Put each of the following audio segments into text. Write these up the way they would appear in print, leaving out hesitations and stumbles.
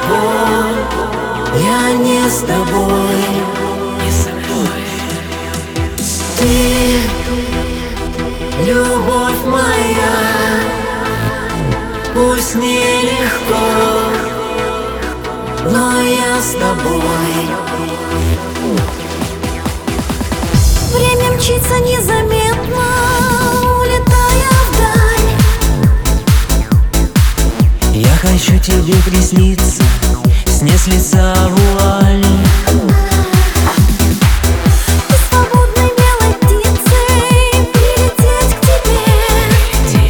далеко, я не с тобой. Ты, любовь моя, пусть нелегко, но я с тобой. Время мчится незаметно, улетая вдаль. Я хочу тебе присниться, снять с лица вуаль. И свободной белой птицей прилететь к тебе.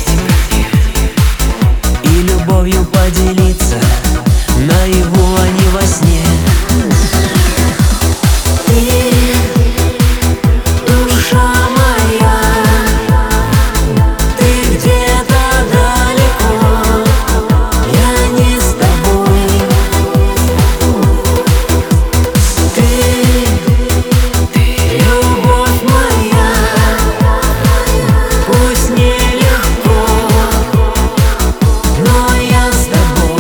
И любовью поделиться наяву, а не во сне. Ты, душа моя, ты где-то далеко, я не с тобой. Ты, любовь моя, пусть нелегко, но я с тобой.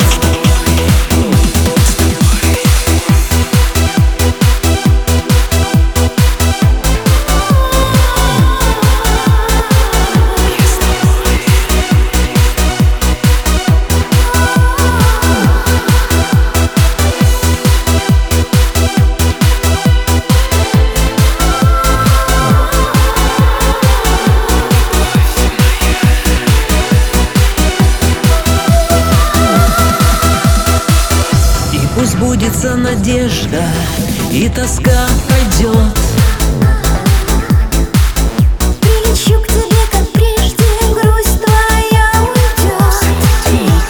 Пусть сбудется надежда, и тоска пройдет. Прилечу к тебе, как прежде, грусть твоя уйдет.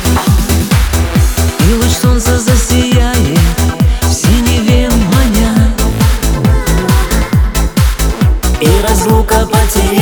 И луч солнца засияет в синеве маня, и разлука потеряет